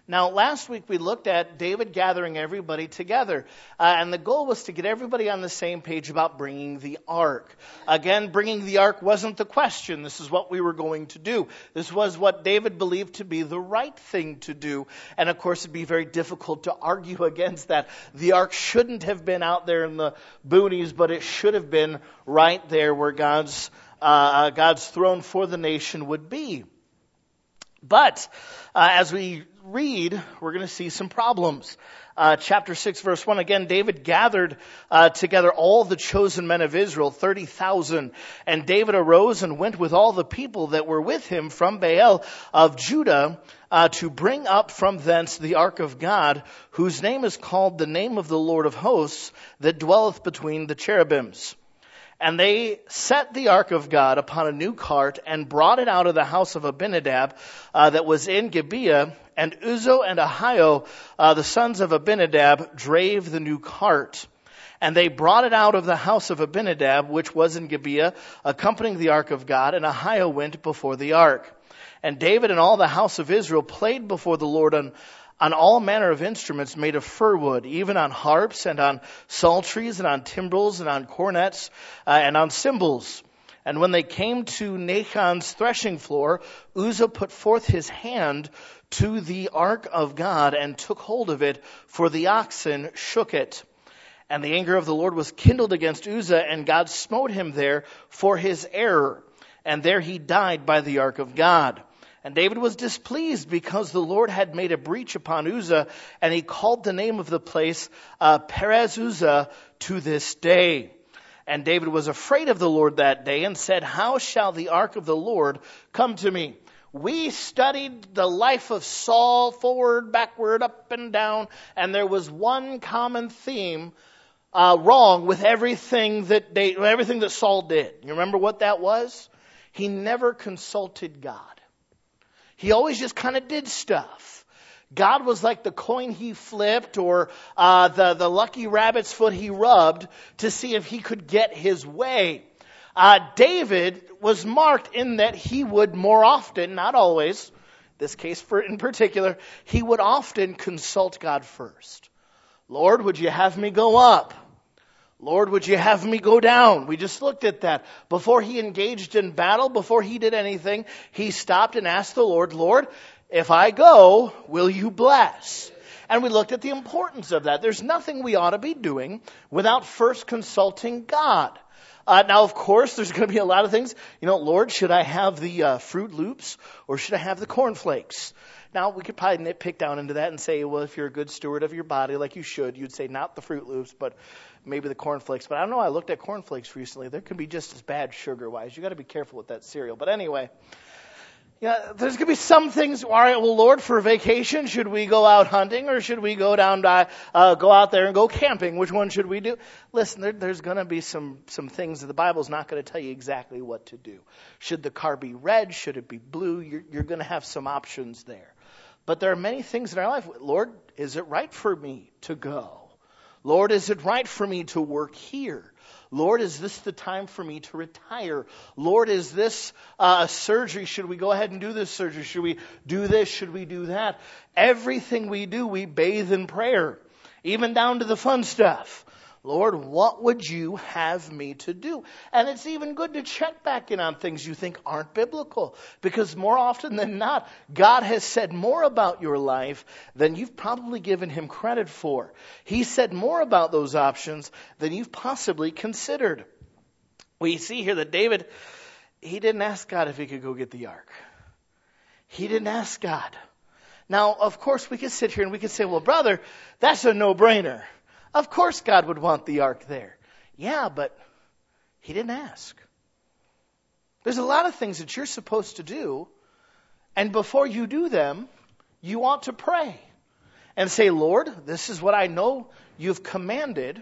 Now, last week we looked at David gathering everybody together, and the goal was to get everybody on the same page about bringing the ark. Again, bringing the ark wasn't the question. This is what we were going to do. This was what David believed to be the right thing to do, and of course it'd be very difficult to argue against that. The ark shouldn't have been out there in the boonies, but it should have been right there where God's throne for the nation would be. But as we read, we're going to see some problems. Chapter 6, verse 1, again, David gathered together all the chosen men of Israel, 30,000. And David arose and went with all the people that were with him from Baal of Judah to bring up from thence the ark of God, whose name is called the name of the Lord of hosts, that dwelleth between the cherubims. And they set the ark of God upon a new cart and brought it out of the house of Abinadab that was in Gibeah. And Uzzah and Ahio, the sons of Abinadab, drave the new cart. And they brought it out of the house of Abinadab, which was in Gibeah, accompanying the ark of God. And Ahio went before the ark. And David and all the house of Israel played before the Lord on all manner of instruments made of fir wood, even on harps and on psalteries and on timbrels and on cornets and on cymbals. And when they came to Nachon's threshing floor, Uzzah put forth his hand to the ark of God and took hold of it, for the oxen shook it. And the anger of the Lord was kindled against Uzzah, and God smote him there for his error. And there he died by the ark of God. And David was displeased because the Lord had made a breach upon Uzzah, and he called the name of the place Perez Uzzah to this day. And David was afraid of the Lord that day and said, how shall the ark of the Lord come to me? We studied the life of Saul forward, backward, up and down, and there was one common theme wrong with everything that Saul did. You remember what that was? He never consulted God. He always just kind of did stuff. God was like the coin he flipped or the lucky rabbit's foot he rubbed to see if he could get his way. David was marked in that he would more often, not always, this case in particular, he would often consult God first. Lord, would you have me go up? Lord, would you have me go down? We just looked at that. Before he engaged in battle, before he did anything, he stopped and asked the Lord, Lord, if I go, will you bless? And we looked at the importance of that. There's nothing we ought to be doing without first consulting God. Now, of course, there's going to be a lot of things. Lord, should I have the Fruit Loops or should I have the cornflakes? Now, we could probably nitpick down into that and say, well, if you're a good steward of your body like you should, you'd say not the Fruit Loops, but maybe the cornflakes. But I don't know, I looked at cornflakes recently. They can be just as bad sugar-wise. You got to be careful with that cereal. But anyway, there's going to be some things. All right, well, Lord, for vacation, should we go out hunting or should we go out there and go camping? Which one should we do? Listen, there's going to be some things that the Bible's not going to tell you exactly what to do. Should the car be red? Should it be blue? You're going to have some options there. But there are many things in our life. Lord, is it right for me to go? Lord, is it right for me to work here? Lord, is this the time for me to retire? Lord, is this a surgery? Should we go ahead and do this surgery? Should we do this? Should we do that? Everything we do, we bathe in prayer, even down to the fun stuff. Lord, what would you have me to do? And it's even good to check back in on things you think aren't biblical, because more often than not, God has said more about your life than you've probably given him credit for. He said more about those options than you've possibly considered. We see here that David, he didn't ask God if he could go get the ark. He didn't ask God. Now, of course, we could sit here and we could say, well, brother, that's a no-brainer. Of course God would want the ark there. Yeah, but he didn't ask. There's a lot of things that you're supposed to do, and before you do them, you ought to pray and say, Lord, this is what I know you've commanded.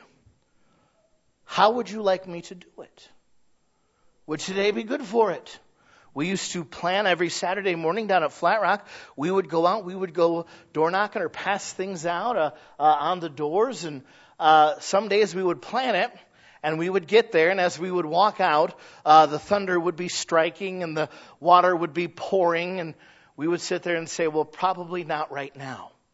How would you like me to do it? Would today be good for it? We used to plan every Saturday morning down at Flat Rock. We would go out, we would go door knocking or pass things out on the doors. And some days we would plan it, and we would get there. And as we would walk out, the thunder would be striking and the water would be pouring. And we would sit there and say, well, probably not right now.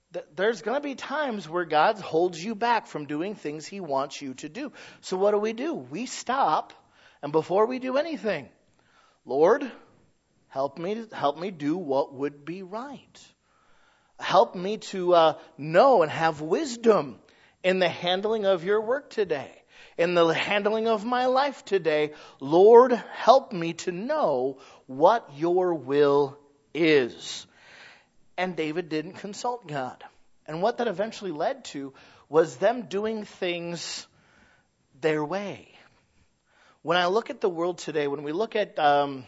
There's going to be times where God holds you back from doing things he wants you to do. So what do? We stop, and before we do anything, Lord, help me do what would be right. Help me to know and have wisdom in the handling of your work today, in the handling of my life today. Lord, help me to know what your will is. And David didn't consult God. And what that eventually led to was them doing things their way. When I look at the world today, when we look at, I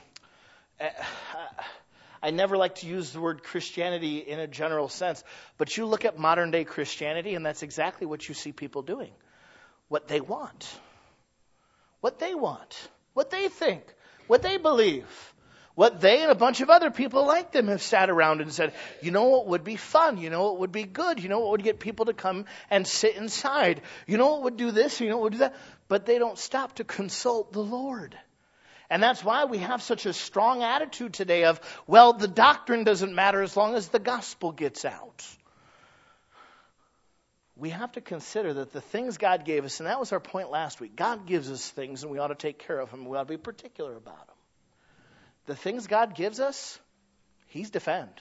never like to use the word Christianity in a general sense, but you look at modern day Christianity and that's exactly what you see people doing. What they want. What they want. What they think. What they believe. What they and a bunch of other people like them have sat around and said, you know what would be fun? You know what would be good? You know what would get people to come and sit inside? You know what would do this? You know what would do that? But they don't stop to consult the Lord. And that's why we have such a strong attitude today of, well, the doctrine doesn't matter as long as the gospel gets out. We have to consider that the things God gave us, and that was our point last week, God gives us things and we ought to take care of them. We ought to be particular about them. The things God gives us, He'll defend.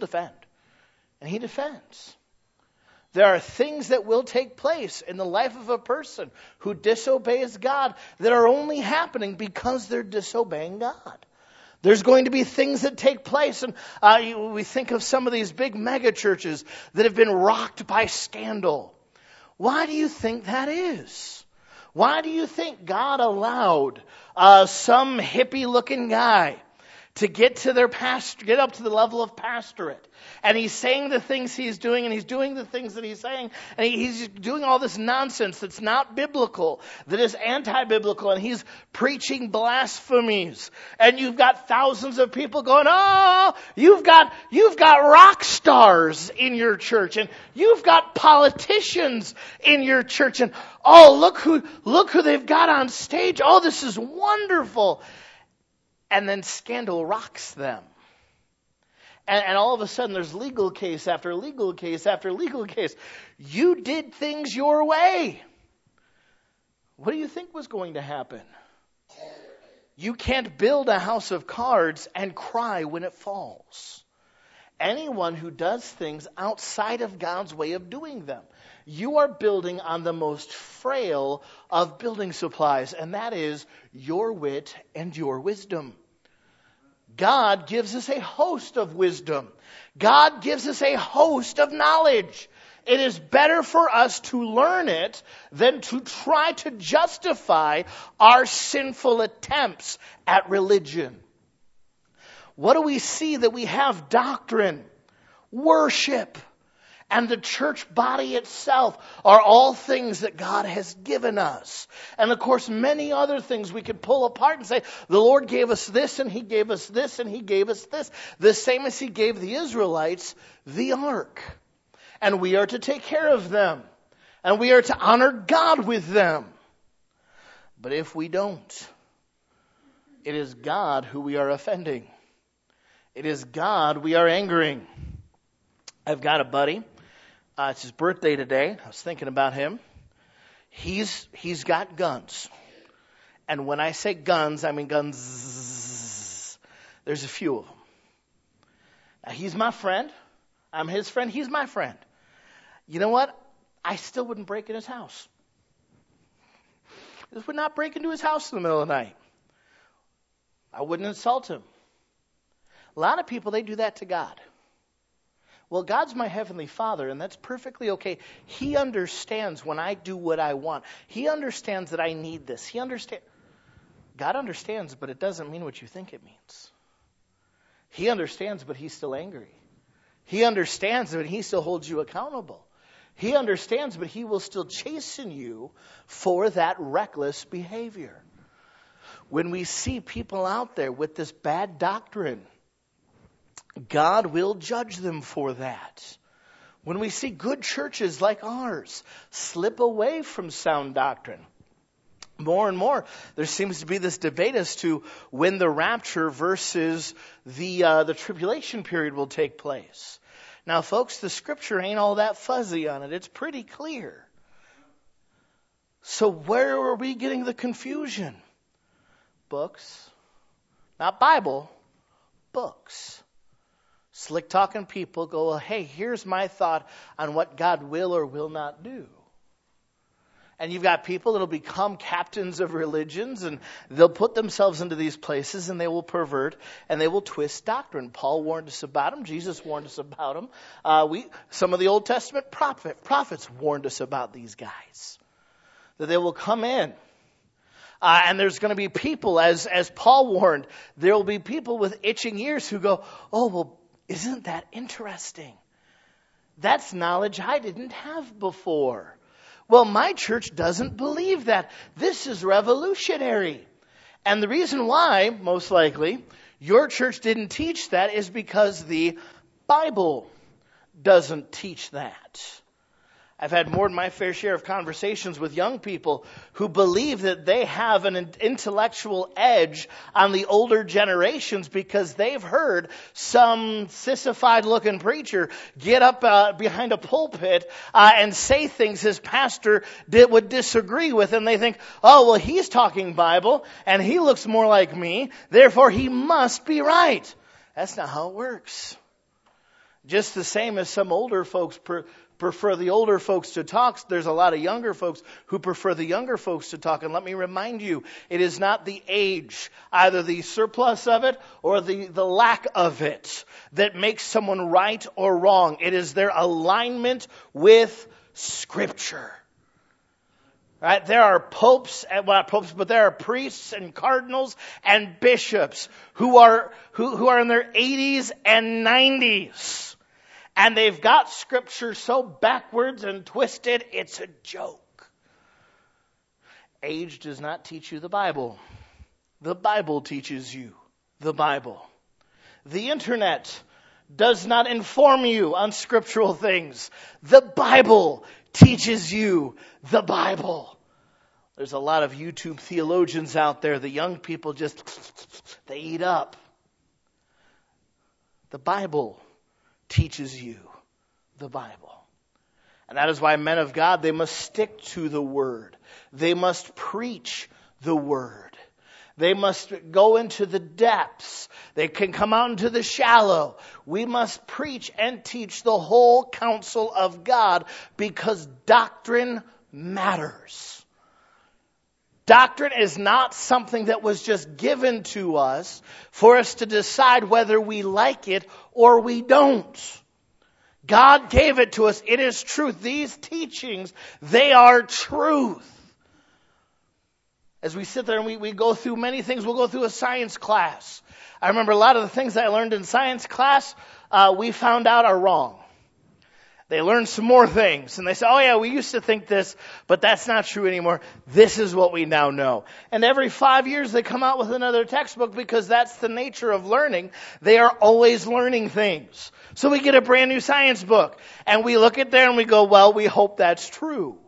And He defends. There are things that will take place in the life of a person who disobeys God that are only happening because they're disobeying God. There's going to be things that take place, and we think of some of these big mega churches that have been rocked by scandal. Why do you think that is? Why do you think God allowed some hippie-looking guy to get to get up to the level of pastorate? And he's saying the things he's doing, and he's doing the things that he's saying, and he's doing all this nonsense that's not biblical, that is anti-biblical, and he's preaching blasphemies. And you've got thousands of people going, oh, you've got rock stars in your church, and you've got politicians in your church, and oh, look who they've got on stage. Oh, this is wonderful. And then scandal rocks them. And all of a sudden there's legal case after legal case after legal case. You did things your way. What do you think was going to happen? You can't build a house of cards and cry when it falls. Anyone who does things outside of God's way of doing them, you are building on the most frail of building supplies, and that is your wit and your wisdom. God gives us a host of wisdom. God gives us a host of knowledge. It is better for us to learn it than to try to justify our sinful attempts at religion. What do we see? That we have doctrine, worship, and the church body itself are all things that God has given us. And of course, many other things we could pull apart and say, the Lord gave us this, and He gave us this, and He gave us this. The same as He gave the Israelites the ark. And we are to take care of them. And we are to honor God with them. But if we don't, it is God who we are offending. It is God we are angering. I've got a buddy. It's his birthday today. I was thinking about him. He's got guns. And when I say guns, I mean guns. There's a few of them. Now, he's my friend. I'm his friend. He's my friend. You know what? I still wouldn't break in his house. I would not break into his house in the middle of the night. I wouldn't insult him. A lot of people, they do that to God. Well, God's my heavenly Father, and that's perfectly okay. He understands when I do what I want. He understands that I need this. God understands, but it doesn't mean what you think it means. He understands, but He's still angry. He understands, but He still holds you accountable. He understands, but He will still chasten you for that reckless behavior. When we see people out there with this bad doctrine, God will judge them for that. When we see good churches like ours slip away from sound doctrine, more and more there seems to be this debate as to when the rapture versus the tribulation period will take place. Now, folks, the Scripture ain't all that fuzzy on it. It's pretty clear. So where are we getting the confusion? Books. Not Bible. Books. Slick talking people go, well, hey, here's my thought on what God will or will not do. And you've got people that'll become captains of religions, and they'll put themselves into these places, and they will pervert, and they will twist doctrine. Paul warned us about them. Jesus warned us about them. Some of the Old Testament prophets warned us about these guys. That they will come in. And there's going to be people, as Paul warned, there will be people with itching ears who go, oh, well, isn't that interesting? That's knowledge I didn't have before. Well, my church doesn't believe that. This is revolutionary. And the reason why, most likely, your church didn't teach that is because the Bible doesn't teach that. I've had more than my fair share of conversations with young people who believe that they have an intellectual edge on the older generations because they've heard some sissified-looking preacher get up behind a pulpit and say things his pastor would disagree with, and they think, oh, well, he's talking Bible, and he looks more like me, therefore he must be right. That's not how it works. Just the same as some older folks prefer the older folks to talk, there's a lot of younger folks who prefer the younger folks to talk. And let me remind you, it is not the age, either the surplus of it or the lack of it, that makes someone right or wrong. It is their alignment with Scripture. Right? There are popes, well, not popes, but there are priests and cardinals and bishops who are in their 80s and 90s. And they've got Scripture so backwards and twisted, it's a joke. Age does not teach you the Bible. The Bible teaches you the Bible. The internet does not inform you on scriptural things. The Bible teaches you the Bible. There's a lot of YouTube theologians out there. The young people they eat up. The Bible teaches you the Bible. And that is why men of God, they must stick to the Word. They must preach the Word. They must go into the depths. They can come out into the shallow. We must preach and teach the whole counsel of God because doctrine matters. Doctrine is not something that was just given to us for us to decide whether we like it or we don't. God gave it to us. It is truth. These teachings, they are truth. As we sit there and we go through many things, we'll go through a science class. I remember a lot of the things I learned in science class, we found out are wrong. They learned some more things, and they said, oh yeah, we used to think this, but that's not true anymore. This is what we now know. And every 5 years they come out with another textbook because that's the nature of learning. They are always learning things. So we get a brand new science book, and we look at there and we go, well, we hope that's true.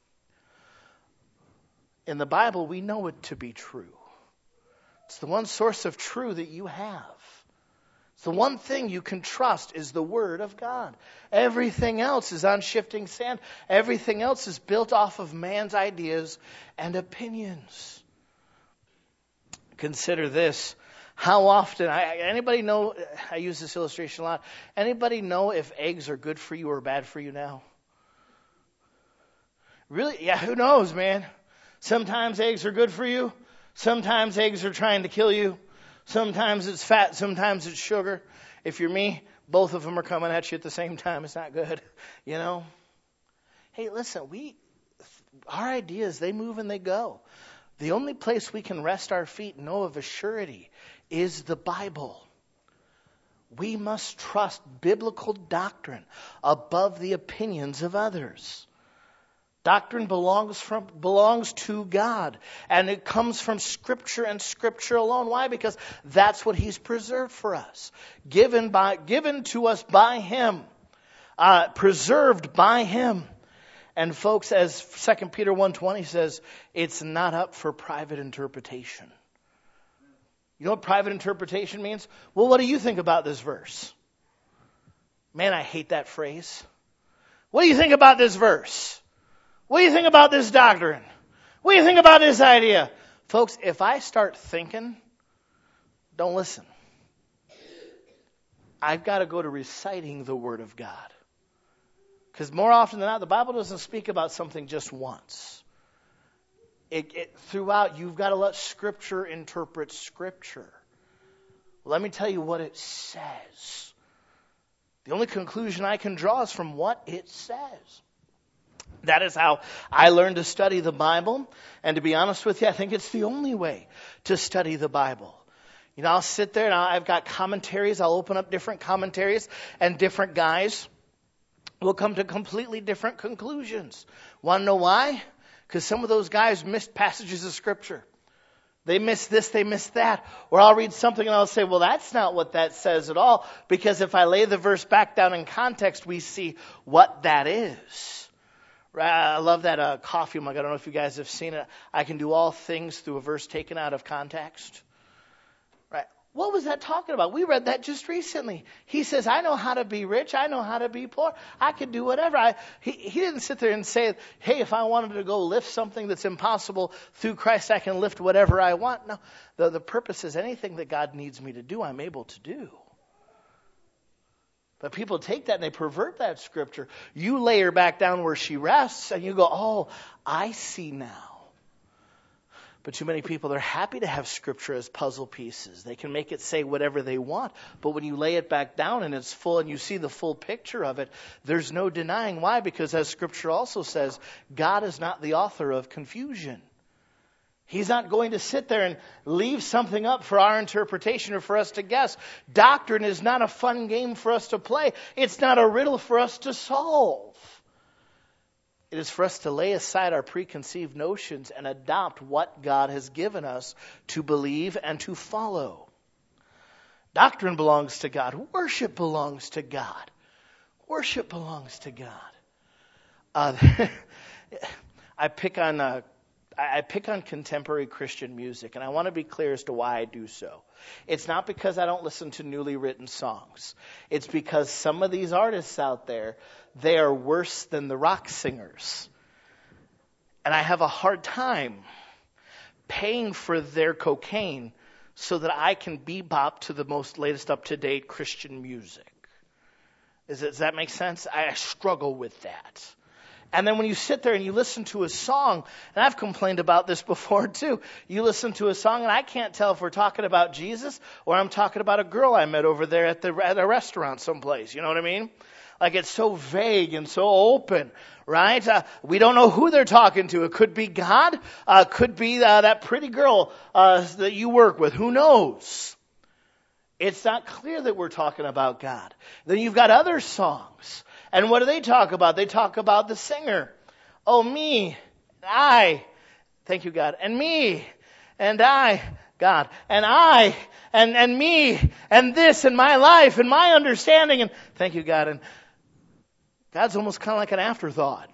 In the Bible, we know it to be true. It's the one source of truth that you have. The one thing you can trust is the Word of God. Everything else is on shifting sand. Everything else is built off of man's ideas and opinions. Consider this. How often, anybody know, I use this illustration a lot, anybody know if eggs are good for you or bad for you now? Really? Yeah, who knows, man? Sometimes eggs are good for you. Sometimes eggs are trying to kill you. Sometimes it's fat, sometimes it's sugar. If you're me, both of them are coming at you at the same time. It's not good, you know. Hey, listen, our ideas, they move and they go. The only place we can rest our feet and know of a surety is the Bible. We must trust biblical doctrine above the opinions of others. Doctrine belongs to God, and it comes from Scripture and Scripture alone. Why? Because that's what He's preserved for us, given to us by Him, preserved by Him. And folks, as 2 Peter 1:20 says, it's not up for private interpretation. You know what private interpretation means? Well, what do you think about this verse? Man, I hate that phrase. What do you think about this verse? What do you think about this doctrine? What do you think about this idea? Folks, if I start thinking, don't listen. I've got to go to reciting the Word of God. Because more often than not, the Bible doesn't speak about something just once. Throughout, you've got to let Scripture interpret Scripture. Let me tell you what it says. The only conclusion I can draw is from what it says. That is how I learned to study the Bible. And to be honest with you, I think it's the only way to study the Bible. You know, I'll sit there and I've got commentaries. I'll open up different commentaries, and different guys will come to completely different conclusions. Want to know why? Because some of those guys missed passages of Scripture. They missed this, they missed that. Or I'll read something and I'll say, well, that's not what that says at all. Because if I lay the verse back down in context, we see what that is. I love that coffee mug. I don't know if you guys have seen it. I can do all things through a verse taken out of context. Right? What was that talking about? We read that just recently. He says, I know how to be rich. I know how to be poor. I can do whatever. He didn't sit there and say, hey, if I wanted to go lift something that's impossible through Christ, I can lift whatever I want. No, the purpose is anything that God needs me to do, I'm able to do. But people take that and they pervert that Scripture. You lay her back down where she rests and you go, oh, I see now. But too many people are happy to have Scripture as puzzle pieces. They can make it say whatever they want. But when you lay it back down and it's full and you see the full picture of it, there's no denying why. Because as Scripture also says, God is not the author of confusion. He's not going to sit there and leave something up for our interpretation or for us to guess. Doctrine is not a fun game for us to play. It's not a riddle for us to solve. It is for us to lay aside our preconceived notions and adopt what God has given us to believe and to follow. Doctrine belongs to God. Worship belongs to God. Worship belongs to God. I pick on contemporary Christian music, and I want to be clear as to why I do so. It's not because I don't listen to newly written songs. It's because some of these artists out there, they are worse than the rock singers. And I have a hard time paying for their cocaine so that I can bebop to the most latest up-to-date Christian music. Does that make sense? I struggle with that. And then when you sit there and you listen to a song, and I've complained about this before too, you listen to a song and I can't tell if we're talking about Jesus or I'm talking about a girl I met over there at a restaurant someplace. You know what I mean? Like it's so vague and so open, right? We don't know who they're talking to. It could be God. Could be that pretty girl that you work with. Who knows? It's not clear that we're talking about God. Then you've got other songs. And what do they talk about? They talk about the singer. Oh, me, I, thank you, God, and me, and I, God, and I, and me, and this, and my life, and my understanding, and thank you, God. And God's almost kind of like an afterthought.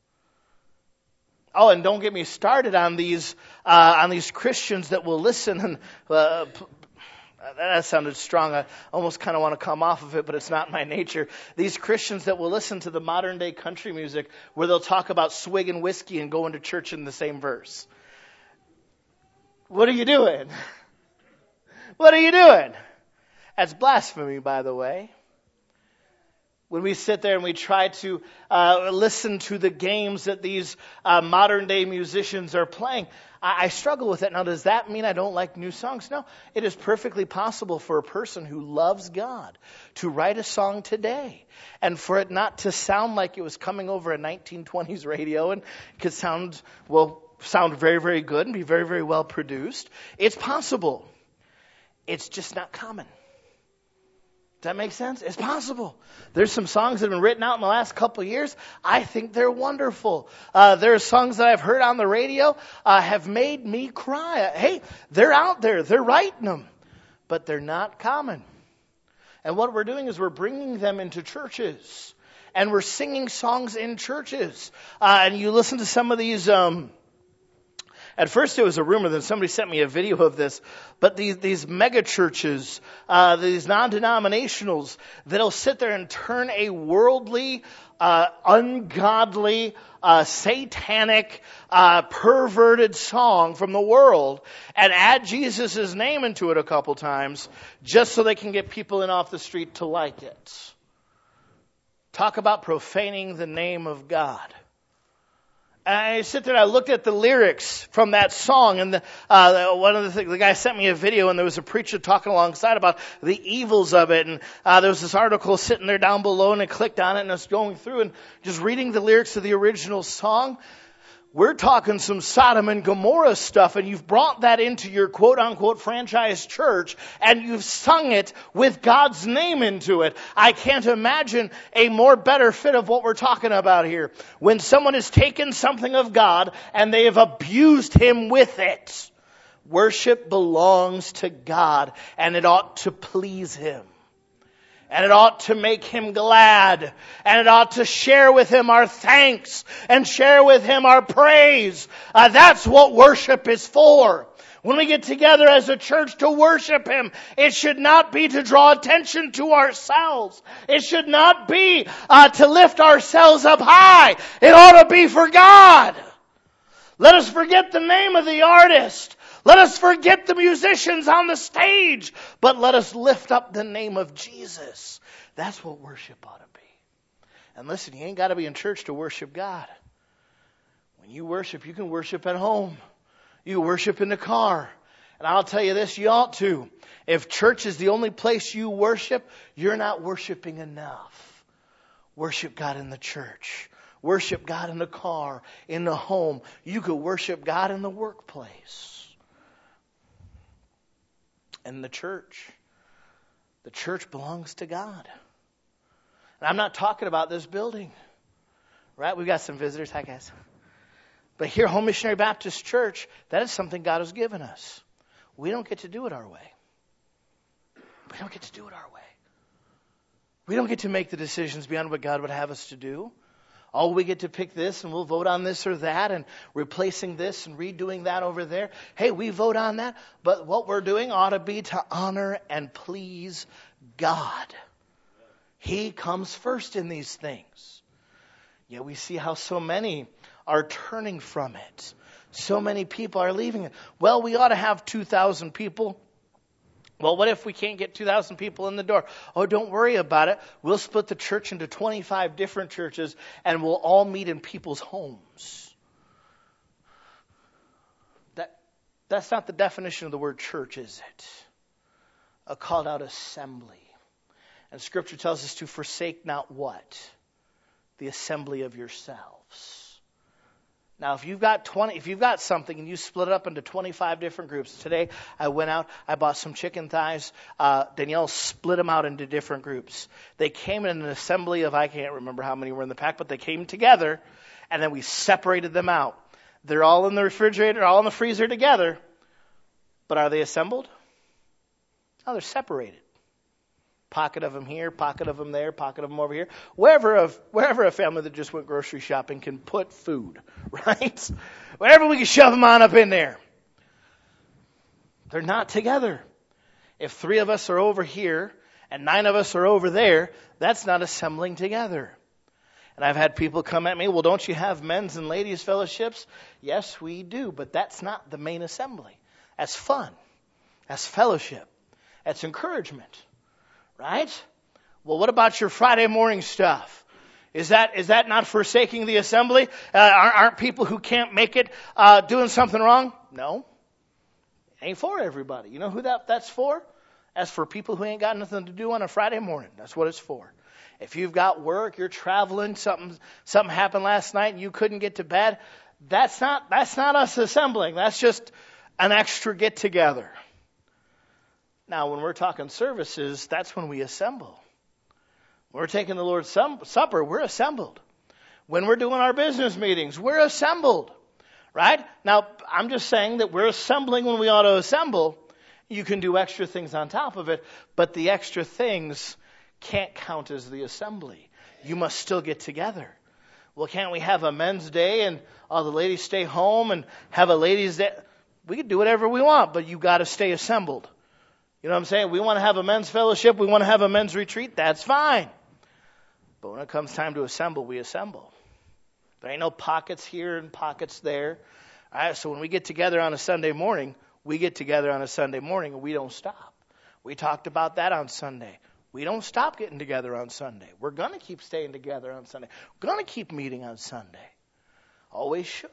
Oh, and don't get me started on these Christians that will listen and. That sounded strong. I almost kind of want to come off of it, but it's not my nature. These Christians that will listen to the modern day country music where they'll talk about swigging whiskey and going to church in the same verse. What are you doing? What are you doing? That's blasphemy, by the way. When we sit there and we try to listen to the games that these modern day musicians are playing, I struggle with it. Now, does that mean I don't like new songs? No. It is perfectly possible for a person who loves God to write a song today and for it not to sound like it was coming over a 1920s radio and could sound very, very good and be very, very well produced. It's possible. It's just not common. Does that make sense? It's possible. There's some songs that have been written out in the last couple of years. I think they're wonderful. There are songs that I've heard on the radio have made me cry. Hey, they're out there. They're writing them. But they're not common. And what we're doing is we're bringing them into churches. And we're singing songs in churches. And you listen to some of these At first it was a rumor, then somebody sent me a video of this, but these mega churches, these non-denominationals, that'll sit there and turn a worldly, ungodly, satanic, perverted song from the world and add Jesus' name into it a couple times just so they can get people in off the street to like it. Talk about profaning the name of God. And I sit there and I looked at the lyrics from that song, and the guy sent me a video, and there was a preacher talking alongside about the evils of it, and there was this article sitting there down below, and I clicked on it, and I was going through and just reading the lyrics of the original song. We're talking some Sodom and Gomorrah stuff, and you've brought that into your quote-unquote franchise church, and you've sung it with God's name into it. I can't imagine a more better fit of what we're talking about here. When someone has taken something of God, and they have abused Him with it. Worship belongs to God, and it ought to please Him. And it ought to make Him glad. And it ought to share with Him our thanks. And share with Him our praise. That's what worship is for. When we get together as a church to worship Him, it should not be to draw attention to ourselves. It should not be to lift ourselves up high. It ought to be for God. Let us forget the name of the artist. Let us forget the musicians on the stage, but let us lift up the name of Jesus. That's what worship ought to be. And listen, you ain't got to be in church to worship God. When you worship, you can worship at home. You can worship in the car. And I'll tell you this, you ought to. If church is the only place you worship, you're not worshiping enough. Worship God in the church. Worship God in the car, in the home. You could worship God in the workplace. And the church belongs to God. And I'm not talking about this building. Right? We've got some visitors. Hi, guys. But here, Home Missionary Baptist Church, that is something God has given us. We don't get to do it our way. We don't get to do it our way. We don't get to make the decisions beyond what God would have us to do. Oh, we get to pick this and we'll vote on this or that and replacing this and redoing that over there. Hey, we vote on that. But what we're doing ought to be to honor and please God. He comes first in these things. Yet we see how so many are turning from it. So many people are leaving it. Well, we ought to have 2,000 people. Well, what if we can't get 2,000 people in the door? Oh, don't worry about it. We'll split the church into 25 different churches, and we'll all meet in people's homes. That's not the definition of the word church, is it? A called out assembly. And Scripture tells us to forsake not what? The assembly of yourselves. Now, if you've got something and you split it up into 25 different groups. Today, I went out, I bought some chicken thighs. Danielle split them out into different groups. They came in an assembly of, I can't remember how many were in the pack, but they came together, and then we separated them out. They're all in the refrigerator, all in the freezer together. But are they assembled? No, they're separated. Pocket of them here, pocket of them there, pocket of them over here. Wherever a family that just went grocery shopping can put food, right? Wherever we can shove them on up in there. They're not together. If 3 of us are over here and 9 of us are over there, that's not assembling together. And I've had people come at me, well, don't you have men's and ladies fellowships? Yes, we do, but that's not the main assembly. That's fun. That's fellowship. That's encouragement. Right? Well, what about your Friday morning stuff? Is that not forsaking the assembly? Aren't people who can't make it doing something wrong? No. It ain't for everybody. You know who that's for? That's for people who ain't got nothing to do on a Friday morning. That's what it's for. If you've got work, you're traveling, something happened last night and you couldn't get to bed, that's not us assembling. That's just an extra get together. Now, when we're talking services, that's when we assemble. When we're taking the Lord's Supper, we're assembled. When we're doing our business meetings, we're assembled. Right? Now, I'm just saying that we're assembling when we ought to assemble. You can do extra things on top of it, but the extra things can't count as the assembly. You must still get together. Well, can't we have a men's day and all the ladies stay home and have a ladies' day? We can do whatever we want, but you got to stay assembled. You know what I'm saying? We want to have a men's fellowship. We want to have a men's retreat. That's fine. But when it comes time to assemble, we assemble. There ain't no pockets here and pockets there. All right, so when we get together on a Sunday morning, we get together on a Sunday morning and we don't stop. We talked about that on Sunday. We don't stop getting together on Sunday. We're going to keep staying together on Sunday. We're going to keep meeting on Sunday. Always should.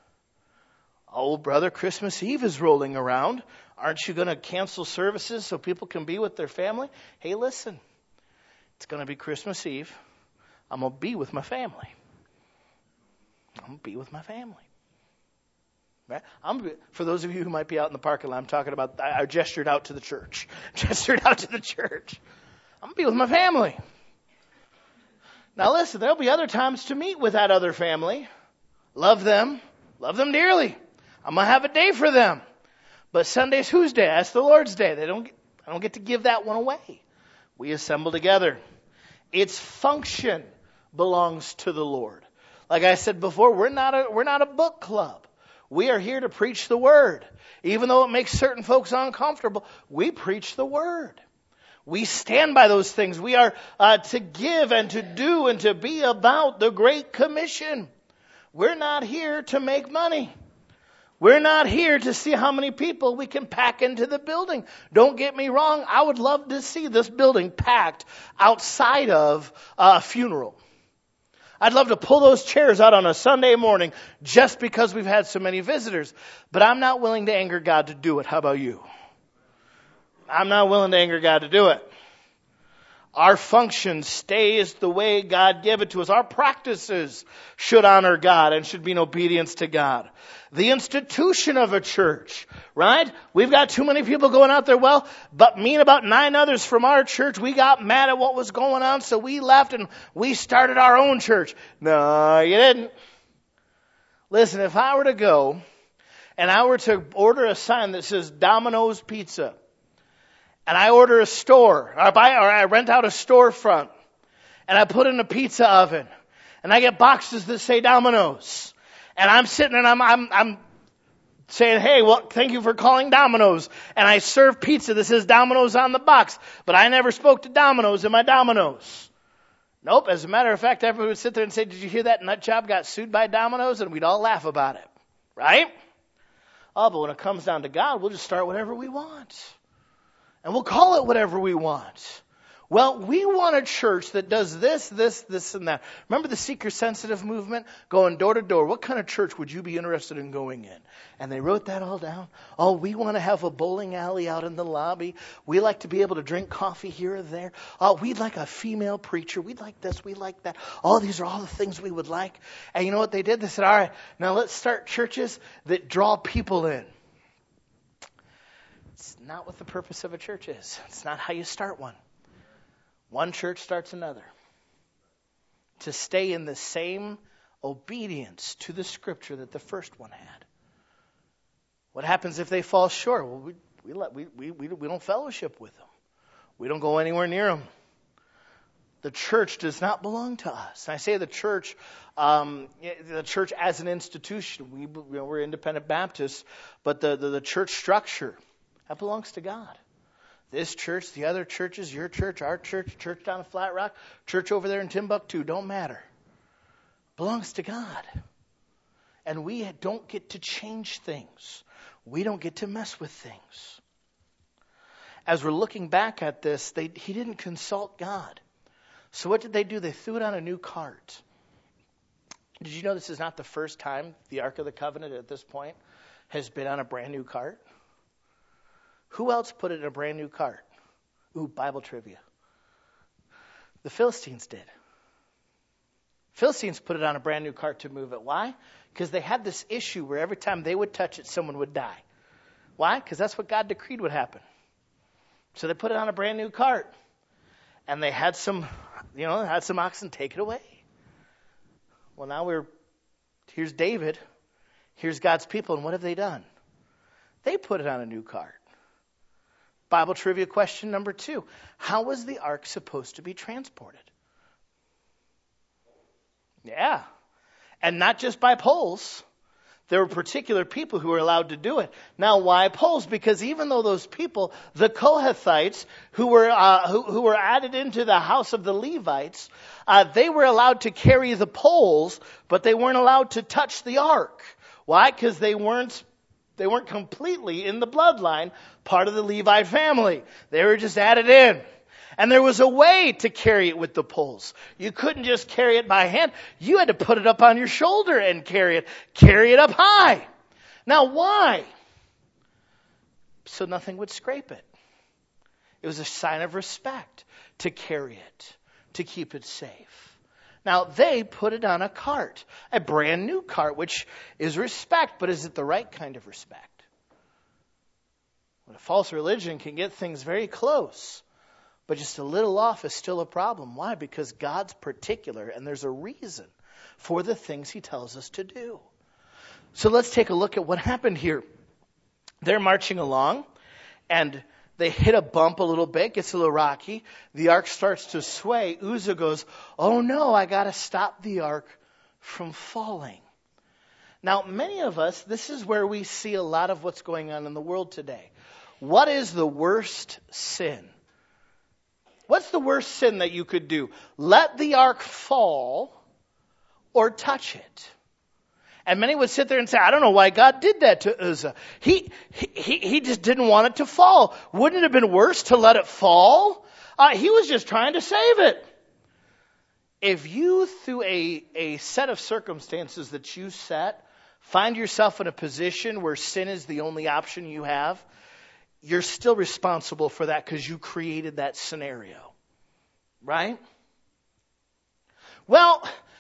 Oh, brother, Christmas Eve is rolling around. Aren't you going to cancel services so people can be with their family? Hey, listen, it's going to be Christmas Eve. I'm going to be with my family. I'm going to be with my family. Right? For those of you who might be out in the parking lot, I'm talking about, I gestured out to the church. Gestured out to the church. I'm going to be with my family. Now listen, there'll be other times to meet with that other family. Love them dearly. I'm going to have a day for them. But Sunday's whose day? That's the Lord's day. I don't get to give that one away. We assemble together. Its function belongs to the Lord. Like I said before, we're not a book club. We are here to preach the Word. Even though it makes certain folks uncomfortable, we preach the Word. We stand by those things. We are to give and to do and to be about the Great Commission. We're not here to make money. We're not here to see how many people we can pack into the building. Don't get me wrong. I would love to see this building packed outside of a funeral. I'd love to pull those chairs out on a Sunday morning just because we've had so many visitors. But I'm not willing to anger God to do it. How about you? I'm not willing to anger God to do it. Our function stays the way God gave it to us. Our practices should honor God and should be in obedience to God. The institution of a church, right? We've got too many people going out there. Well, but me and about 9 others from our church, we got mad at what was going on, so we left and we started our own church. No, you didn't. Listen, if I were to go and I were to order a sign that says Domino's Pizza, and I order a store, or I rent out a storefront, and I put in a pizza oven, and I get boxes that say Domino's, and I'm sitting and I'm saying, hey, well, thank you for calling Domino's, and I serve pizza that says Domino's on the box, but I never spoke to Domino's in my Domino's. Nope. As a matter of fact, everyone would sit there and say, did you hear that nut job got sued by Domino's? And we'd all laugh about it, right? Oh, but when it comes down to God, we'll just start whatever we want. And we'll call it whatever we want. Well, we want a church that does this, and that. Remember the seeker-sensitive movement? Going door to door. What kind of church would you be interested in going in? And they wrote that all down. Oh, we want to have a bowling alley out in the lobby. We like to be able to drink coffee here or there. Oh, we'd like a female preacher. We'd like this. We like that. Oh, these are all the things we would like. And you know what they did? They said, all right, now let's start churches that draw people in. It's not what the purpose of a church is. It's not how you start one. One church starts another. To stay in the same obedience to the Scripture that the first one had. What happens if they fall short? Well, we don't fellowship with them. We don't go anywhere near them. The church does not belong to us. And I say the church as an institution. We're independent Baptists, but the church structure, that belongs to God. This church, the other churches, your church, our church, church down in Flat Rock, church over there in Timbuktu, don't matter. Belongs to God. And we don't get to change things. We don't get to mess with things. As we're looking back at this, he didn't consult God. So what did they do? They threw it on a new cart. Did you know this is not the first time the Ark of the Covenant at this point has been on a brand new cart? Who else put it in a brand new cart? Ooh, Bible trivia. The Philistines did. Philistines put it on a brand new cart to move it. Why? Because they had this issue where every time they would touch it, someone would die. Why? Because that's what God decreed would happen. So they put it on a brand new cart. And they had some oxen take it away. Well, now here's David. Here's God's people. And what have they done? They put it on a new cart. Bible trivia question number 2. How was the ark supposed to be transported? Yeah. And not just by poles. There were particular people who were allowed to do it. Now, why poles? Because even though those people, the Kohathites, who were added into the house of the Levites, they were allowed to carry the poles, but they weren't allowed to touch the ark. Why? Because they weren't completely in the bloodline, part of the Levite family. They were just added in. And there was a way to carry it with the poles. You couldn't just carry it by hand. You had to put it up on your shoulder and carry it up high. Now why? So nothing would scrape it. It was a sign of respect to carry it, to keep it safe. Now they put it on a cart, a brand new cart, which is respect, but is it the right kind of respect? Well, a false religion can get things very close. But just a little off is still a problem. Why? Because God's particular, and there's a reason for the things He tells us to do. So let's take a look at what happened here. They're marching along, and they hit a bump a little bit, gets a little rocky. The ark starts to sway. Uzzah goes, "Oh no, I got to stop the ark from falling." Now, many of us, this is where we see a lot of what's going on in the world today. What is the worst sin? What's the worst sin that you could do? Let the ark fall or touch it. And many would sit there and say, I don't know why God did that to Uzzah. He just didn't want it to fall. Wouldn't it have been worse to let it fall? He was just trying to save it. If you, through a set of circumstances that you set, find yourself in a position where sin is the only option you have, you're still responsible for that because you created that scenario. Right? Well,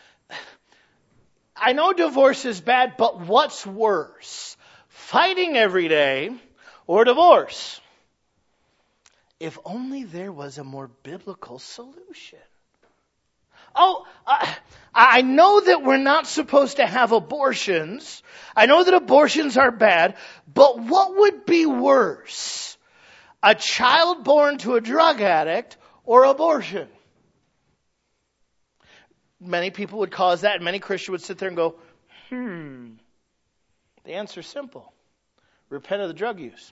I know divorce is bad, but what's worse? Fighting every day or divorce? If only there was a more biblical solution. I know that we're not supposed to have abortions. I know that abortions are bad, but what would be worse? A child born to a drug addict or abortion? Many people would cause that, and many Christians would sit there and go, The answer is simple. Repent of the drug use.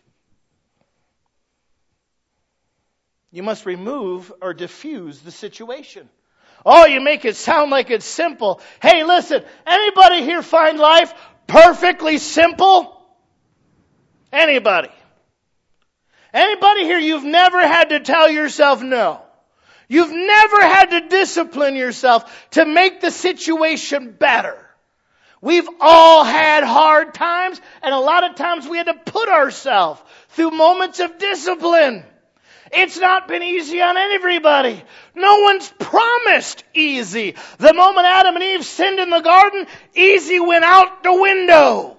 You must remove or diffuse the situation. Oh, you make it sound like it's simple. Hey, listen, anybody here find life perfectly simple? Anybody? Anybody here, you've never had to tell yourself no. You've never had to discipline yourself to make the situation better. We've all had hard times, and a lot of times we had to put ourselves through moments of discipline. It's not been easy on everybody. No one's promised easy. The moment Adam and Eve sinned in the garden, easy went out the window.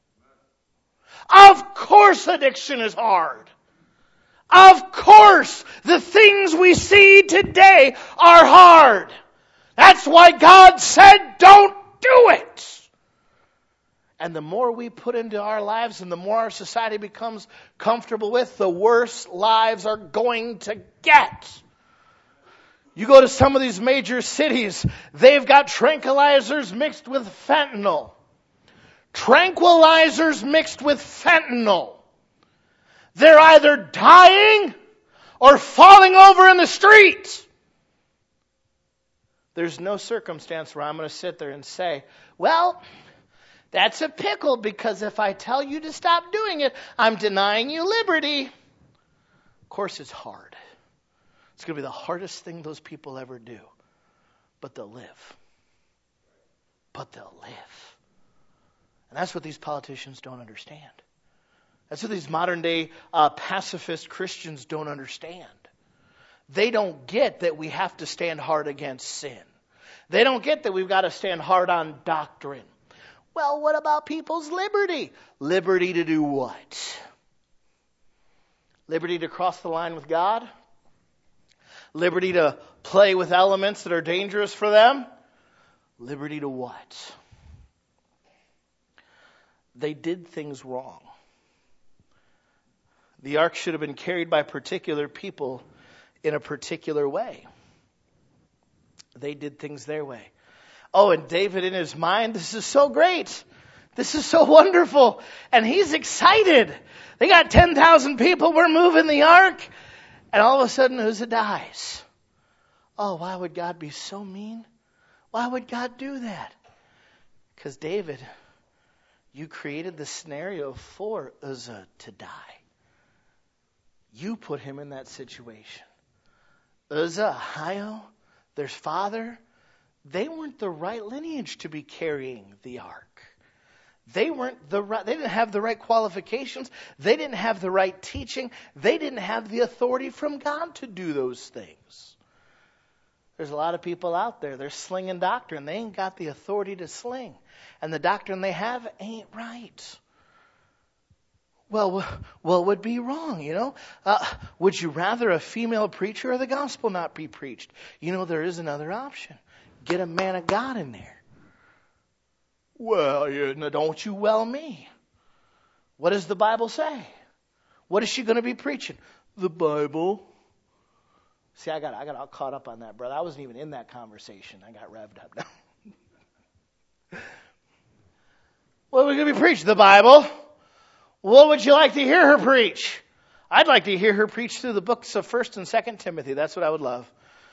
Of course addiction is hard. Of course the things we see today are hard. That's why God said, don't do it. And the more we put into our lives and the more our society becomes comfortable with, the worse lives are going to get. You go to some of these major cities, they've got tranquilizers mixed with fentanyl. Tranquilizers mixed with fentanyl. They're either dying or falling over in the street. There's no circumstance where I'm going to sit there and say, well, that's a pickle, because if I tell you to stop doing it, I'm denying you liberty. Of course it's hard. It's going to be the hardest thing those people ever do. But they'll live. But they'll live. And that's what these politicians don't understand. That's what these modern day pacifist Christians don't understand. They don't get that we have to stand hard against sin. They don't get that we've got to stand hard on doctrine. Well, what about people's liberty? Liberty to do what? Liberty to cross the line with God? Liberty to play with elements that are dangerous for them? Liberty to what? They did things wrong. The ark should have been carried by particular people in a particular way. They did things their way. Oh, and David in his mind, this is so great. This is so wonderful. And he's excited. They got 10,000 people. We're moving the ark. And all of a sudden Uzzah dies. Oh, why would God be so mean? Why would God do that? Because David, you created the scenario for Uzzah to die. You put him in that situation. Uzzah, Ahio, their father, they weren't the right lineage to be carrying the ark. They didn't have the right qualifications. They didn't have the right teaching. They didn't have the authority from God to do those things. There's a lot of people out there, they're slinging doctrine. They ain't got the authority to sling. And the doctrine they have ain't right. Well, what would be wrong, you know? Would you rather a female preacher or the gospel not be preached? You know, there is another option. Get a man of God in there. Well, don't you me. What does the Bible say? What is she going to be preaching? The Bible. See, I got all caught up on that, brother. I wasn't even in that conversation. I got revved up now. What are we going to be preaching? The Bible. What would you like to hear her preach? I'd like to hear her preach through the books of 1st and 2nd Timothy. That's what I would love.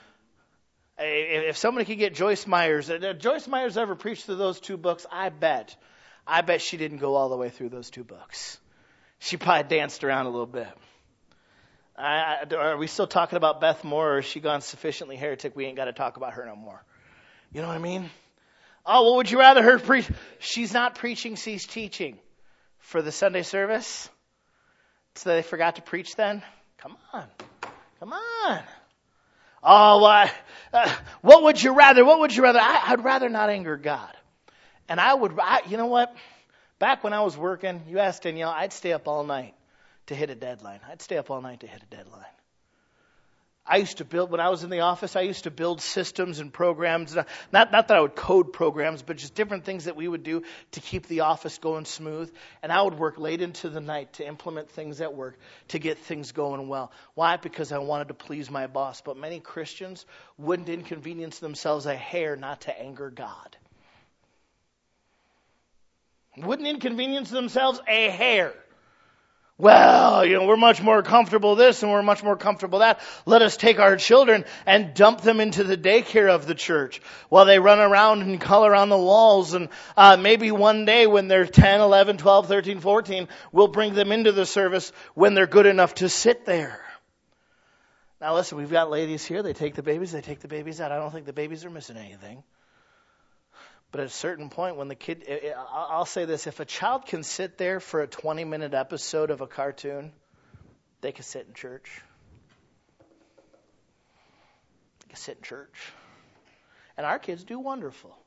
If somebody could get Joyce Myers. Joyce Myers ever preached through those 2 books? I bet she didn't go all the way through those 2 books. She probably danced around a little bit. Are we still talking about Beth Moore, or has she gone sufficiently heretic we ain't got to talk about her no more? You know what I mean? Oh, what would you rather her preach? She's not preaching, she's teaching. For the Sunday service? So they forgot to preach then? Come on. Oh, what would you rather? I'd rather not anger God. And you know what? Back when I was working, you asked Danielle, I'd stay up all night to hit a deadline. I used to build, when I was in the office, I used to build systems and programs. Not that I would code programs, but just different things that we would do to keep the office going smooth. And I would work late into the night to implement things at work to get things going well. Why? Because I wanted to please my boss. But many Christians wouldn't inconvenience themselves a hair not to anger God. Wouldn't inconvenience themselves a hair. Well, we're much more comfortable this and we're much more comfortable that. Let us take our children and dump them into the daycare of the church while they run around and color on the walls. And maybe one day when they're 10, 11, 12, 13, 14, we'll bring them into the service when they're good enough to sit there. Now listen, we've got ladies here. They take the babies out. I don't think the babies are missing anything. But at a certain point when the kid, I'll say this, if a child can sit there for a 20-minute episode of a cartoon, they can sit in church. And our kids do wonderful.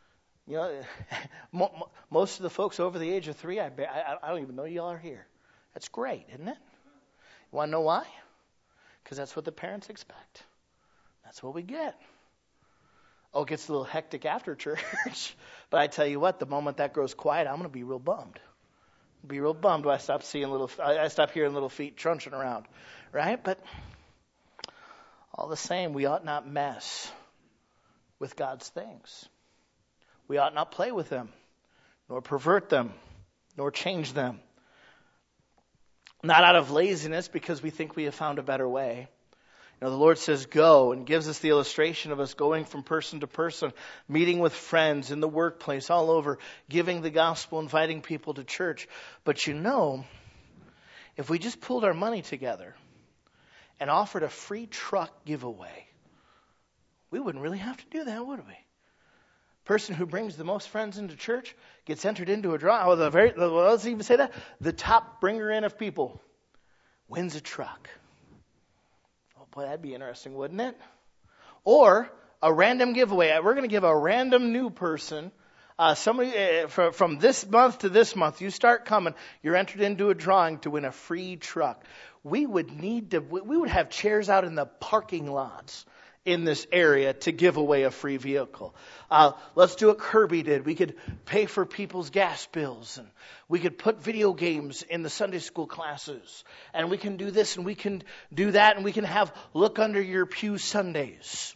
Most of the folks over the age of 3, I don't even know y'all are here. That's great, isn't it? You want to know why? Because that's what the parents expect. That's what we get. Oh, it gets a little hectic after church. But I tell you what, the moment that grows quiet, I'm going to be real bummed. When I stop hearing little feet trunching around, right? But all the same, we ought not mess with God's things. We ought not play with them, nor pervert them, nor change them. Not out of laziness because we think we have found a better way. The Lord says go and gives us the illustration of us going from person to person, meeting with friends in the workplace, all over, giving the gospel, inviting people to church. But if we just pulled our money together and offered a free truck giveaway, we wouldn't really have to do that, would we? Person who brings the most friends into church gets entered into a draw. Let's even say that. The top bringer in of people wins a truck. Boy, that'd be interesting, wouldn't it? Or a random giveaway. We're going to give a random new person, somebody from this month to this month. You start coming, you're entered into a drawing to win a free truck. We would have chairs out in the parking lots in this area to give away a free vehicle. Let's do what Kirby did. We could pay for people's gas bills, and we could put video games in the Sunday school classes, and we can do this and we can do that, and we can have look under your pew Sundays.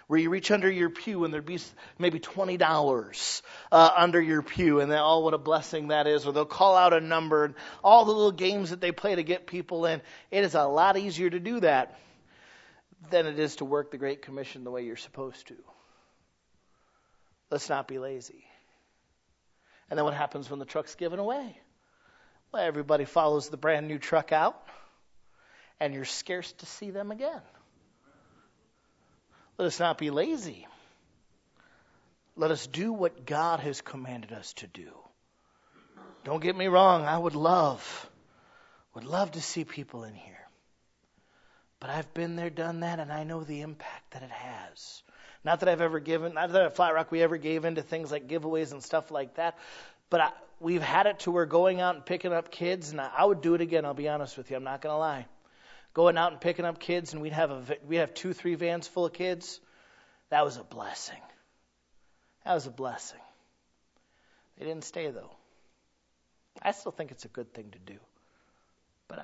where you reach under your pew and there'd be maybe $20 under your pew, and then, oh, what a blessing that is. Or they'll call out a number, and all the little games that they play to get people in. It is a lot easier to do that than it is to work the Great Commission the way you're supposed to. Let's not be lazy. And then what happens when the truck's given away? Well, everybody follows the brand new truck out, and you're scarce to see them again. Let us not be lazy. Let us do what God has commanded us to do. Don't get me wrong, I would love to see people in here. But I've been there, done that, and I know the impact that it has. Not that at Flat Rock we ever gave into things like giveaways and stuff like that, but we've had it to where going out and picking up kids, and I would do it again, I'll be honest with you, I'm not going to lie. Going out and picking up kids, and we have 2-3 vans full of kids. That was a blessing. That was a blessing. They didn't stay, though. I still think it's a good thing to do. But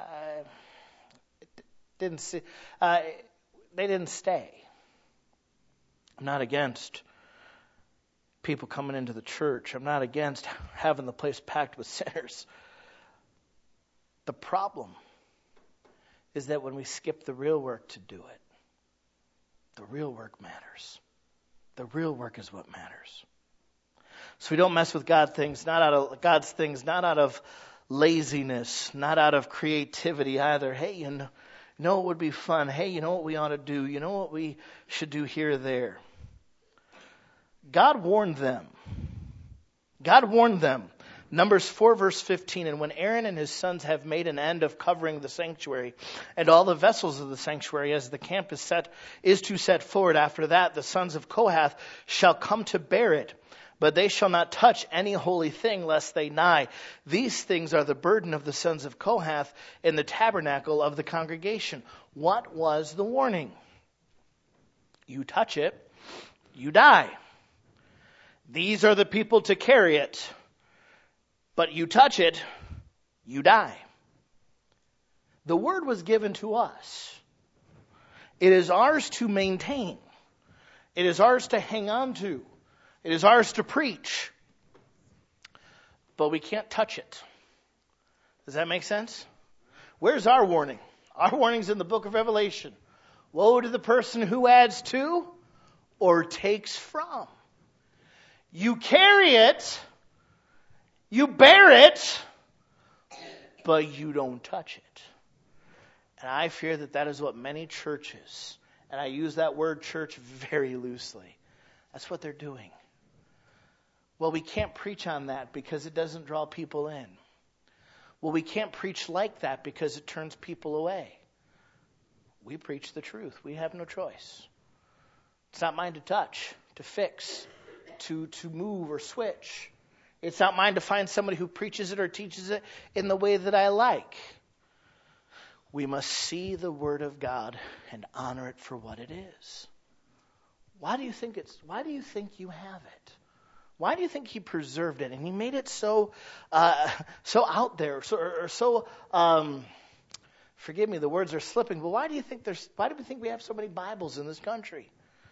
they didn't stay. I'm not against people coming into the church. I'm not against having the place packed with sinners. The problem is that when we skip the real work to do it, the real work matters. The real work is what matters. So we don't mess with God's things, not out of laziness, not out of creativity either. Hey, you know what would be fun? Hey, you know what we ought to do? You know what we should do here or there? God warned them. Numbers 4 verse 15, and when Aaron and his sons have made an end of covering the sanctuary and all the vessels of the sanctuary, as the camp is to set forward after that, the sons of Kohath shall come to bear it, but they shall not touch any holy thing lest they die. These things are the burden of the sons of Kohath in the tabernacle of the congregation. What was the warning? You touch it, you die. These are the people to carry it. But you touch it, you die. The word was given to us. It is ours to maintain. It is ours to hang on to. It is ours to preach. But we can't touch it. Does that make sense? Where's our warning? Our warning's in the book of Revelation. Woe to the person who adds to or takes from. You carry it. You bear it, but you don't touch it. And I fear that is what many churches, and I use that word church very loosely, that's what they're doing. Well, we can't preach on that because it doesn't draw people in. Well, we can't preach like that because it turns people away. We preach the truth. We have no choice. It's not mine to touch, to fix, to move or switch. It's not mine to find somebody who preaches it or teaches it in the way that I like. We must see the Word of God and honor it for what it is. Why do you think you have it? Why do you think He preserved it? And He made it so out there, forgive me, the words are slipping, but why do we think we have so many Bibles in this country?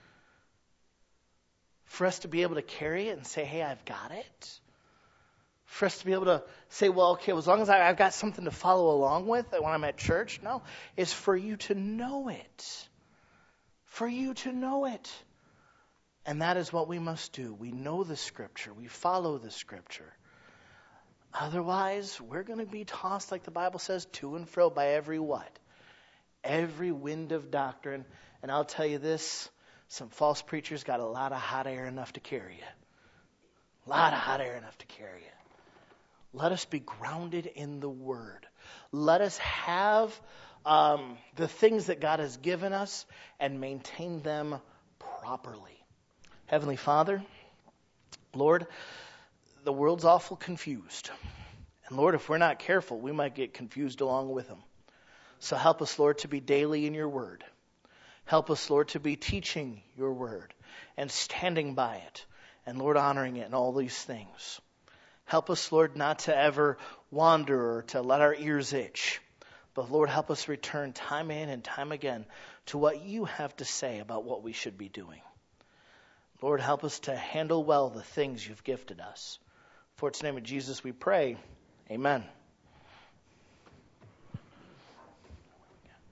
For us to be able to carry it and say, hey, I've got it? For us to be able to say, well, okay, as long as I've got something to follow along with when I'm at church? No, it's for you to know it. For you to know it. And that is what we must do. We know the Scripture. We follow the Scripture. Otherwise, we're going to be tossed, like the Bible says, to and fro by every what? Every wind of doctrine. And I'll tell you this, some false preachers got a lot of hot air enough to carry you. A lot of hot air enough to carry you. Let us be grounded in the Word. Let us have the things that God has given us and maintain them properly. Heavenly Father, Lord, the world's awful confused. And Lord, if we're not careful, we might get confused along with them. So help us, Lord, to be daily in your Word. Help us, Lord, to be teaching your Word and standing by it. And Lord, honoring it in all these things. Help us, Lord, not to ever wander or to let our ears itch. But Lord, help us return time in and time again to what you have to say about what we should be doing. Lord, help us to handle well the things you've gifted us. For it's in the name of Jesus we pray. Amen.